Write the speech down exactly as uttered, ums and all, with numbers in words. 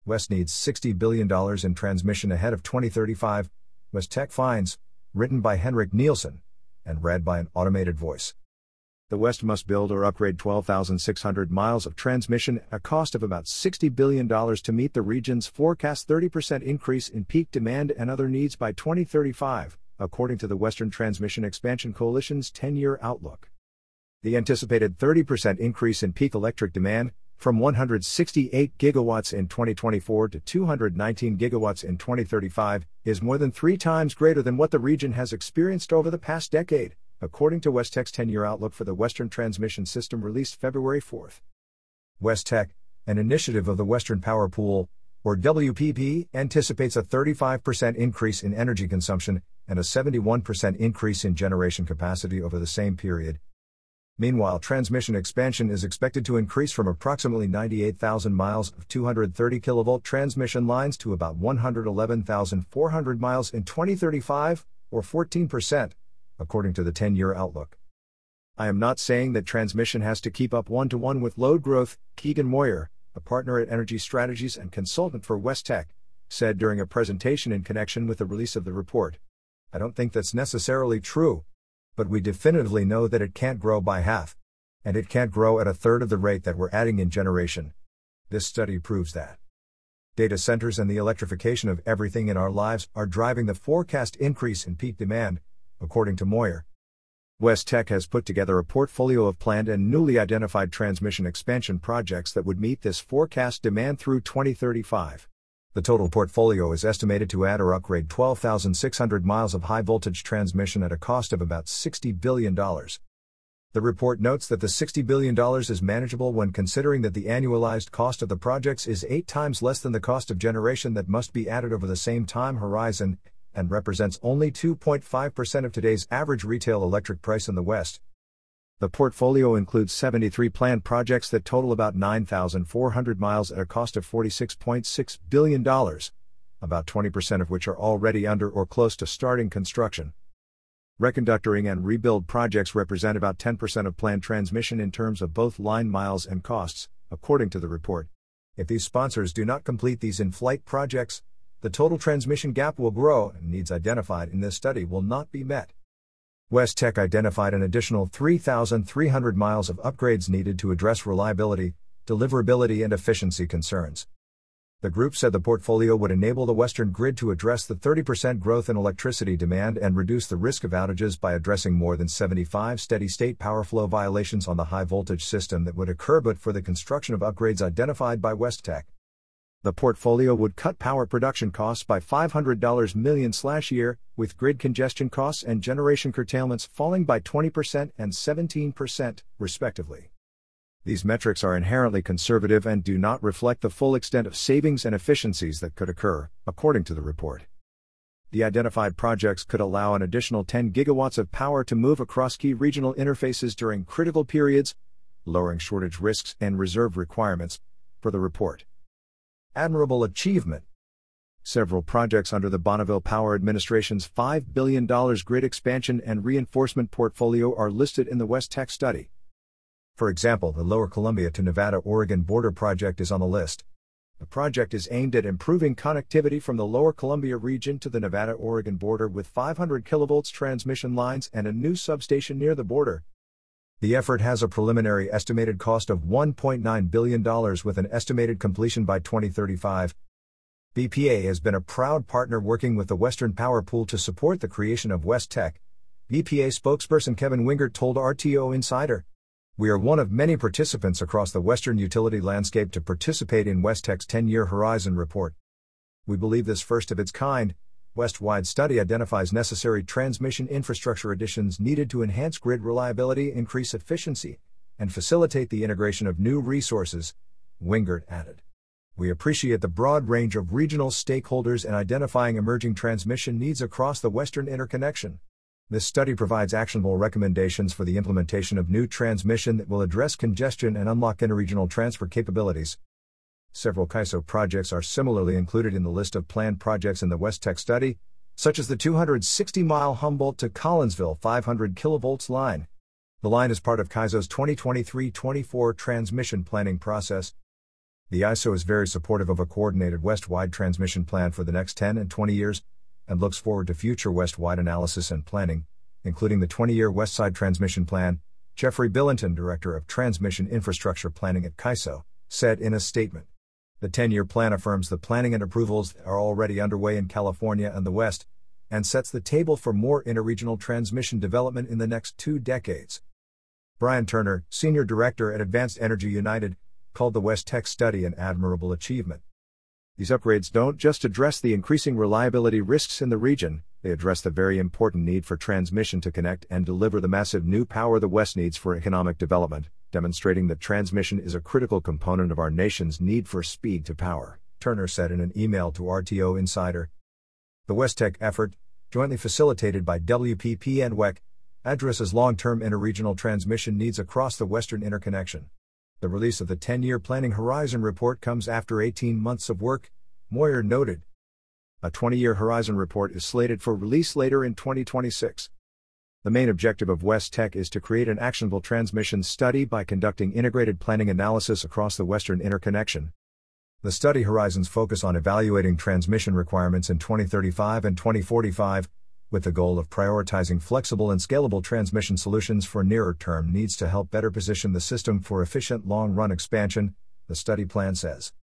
West needs sixty billion dollars in transmission ahead of twenty thirty-five, Westtech finds, written by Henrik Nielsen, and read by an automated voice. The West must build or upgrade twelve thousand six hundred miles of transmission at a cost of about sixty billion dollars to meet the region's forecast thirty percent increase in peak demand and other needs by twenty thirty-five, according to the Western Transmission Expansion Coalition's ten-year outlook. The anticipated thirty percent increase in peak electric demand, from one hundred sixty-eight gigawatts in twenty twenty-four to two hundred nineteen gigawatts in twenty thirty-five, is more than three times greater than what the region has experienced over the past decade, according to Westtech's ten-year outlook for the Western Transmission System released February fourth. Westtech, an initiative of the Western Power Pool, or W P P, anticipates a thirty-five percent increase in energy consumption and a seventy-one percent increase in generation capacity over the same period. Meanwhile, transmission expansion is expected to increase from approximately ninety-eight thousand miles of two hundred thirty kilovolt transmission lines to about one hundred eleven thousand four hundred miles in twenty thirty-five, or fourteen percent, according to the ten-year outlook. I am not saying that transmission has to keep up one-to-one with load growth, Keegan Moyer, a partner at Energy Strategies and consultant for Westtech, said during a presentation in connection with the release of the report. I don't think that's necessarily true. But we definitively know that it can't grow by half. And it can't grow at a third of the rate that we're adding in generation. This study proves that. Data centers and the electrification of everything in our lives are driving the forecast increase in peak demand, according to Moyer. Westtech has put together a portfolio of planned and newly identified transmission expansion projects that would meet this forecast demand through twenty thirty-five. The total portfolio is estimated to add or upgrade twelve thousand six hundred miles of high-voltage transmission at a cost of about sixty billion dollars. The report notes that the sixty billion dollars is manageable when considering that the annualized cost of the projects is eight times less than the cost of generation that must be added over the same time horizon, and represents only two point five percent of today's average retail electric price in the West. The portfolio includes seventy-three planned projects that total about nine thousand four hundred miles at a cost of forty-six point six billion dollars, about twenty percent of which are already under or close to starting construction. Reconductoring and rebuild projects represent about ten percent of planned transmission in terms of both line miles and costs, according to the report. If these sponsors do not complete these in-flight projects, the total transmission gap will grow and needs identified in this study will not be met. Westtech identified an additional three thousand three hundred miles of upgrades needed to address reliability, deliverability and efficiency concerns. The group said the portfolio would enable the Western grid to address the thirty percent growth in electricity demand and reduce the risk of outages by addressing more than seventy-five steady-state power flow violations on the high-voltage system that would occur but for the construction of upgrades identified by Westtech. The portfolio would cut power production costs by five hundred million dollars year, with grid congestion costs and generation curtailments falling by twenty percent and seventeen percent, respectively. These metrics are inherently conservative and do not reflect the full extent of savings and efficiencies that could occur, according to the report. The identified projects could allow an additional ten gigawatts of power to move across key regional interfaces during critical periods, lowering shortage risks and reserve requirements, per the report. Admirable achievement. Several projects under the Bonneville Power Administration's five billion dollars grid expansion and reinforcement portfolio are listed in the Westtech study. For example, the Lower Columbia to Nevada-Oregon border project is on the list. The project is aimed at improving connectivity from the Lower Columbia region to the Nevada-Oregon border with five hundred kilovolts transmission lines and a new substation near the border. The effort has a preliminary estimated cost of one point nine billion dollars with an estimated completion by twenty thirty-five. B P A has been a proud partner working with the Western Power Pool to support the creation of Westtech, B P A spokesperson Kevin Wingert told R T O Insider. We are one of many participants across the Western utility landscape to participate in Westtech's ten-year Horizon report. We believe this first-of-its-kind, West-wide study identifies necessary transmission infrastructure additions needed to enhance grid reliability, increase efficiency, and facilitate the integration of new resources, Wingert added. We appreciate the broad range of regional stakeholders in identifying emerging transmission needs across the Western interconnection. This study provides actionable recommendations for the implementation of new transmission that will address congestion and unlock interregional transfer capabilities. Several C I S O projects are similarly included in the list of planned projects in the Westtech study, such as the two hundred sixty mile Humboldt to Collinsville five hundred kilovolts line. The line is part of C I S O's twenty twenty-three twenty-four transmission planning process. The I S O is very supportive of a coordinated West-wide transmission plan for the next ten and twenty years, and looks forward to future West-wide analysis and planning, including the twenty-year Westside Transmission Plan, Jeffrey Billington, Director of Transmission Infrastructure Planning at K I S O, said in a statement. The ten-year plan affirms the planning and approvals that are already underway in California and the West, and sets the table for more interregional transmission development in the next two decades. Brian Turner, Senior Director at Advanced Energy United, called the West Tech study an admirable achievement. These upgrades don't just address the increasing reliability risks in the region, they address the very important need for transmission to connect and deliver the massive new power the West needs for economic development, demonstrating that transmission is a critical component of our nation's need for speed to power, Turner said in an email to R T O Insider. The West Tech effort, jointly facilitated by W P P and W E C, addresses long-term interregional transmission needs across the Western interconnection. The release of the ten-year Planning Horizon report comes after eighteen months of work, Moyer noted. A twenty-year Horizon report is slated for release later in twenty twenty-six. The main objective of West Tech is to create an actionable transmission study by conducting integrated planning analysis across the Western interconnection. The study horizons focus on evaluating transmission requirements in twenty thirty-five and twenty forty-five, with the goal of prioritizing flexible and scalable transmission solutions for nearer-term needs to help better position the system for efficient long-run expansion, the study plan says.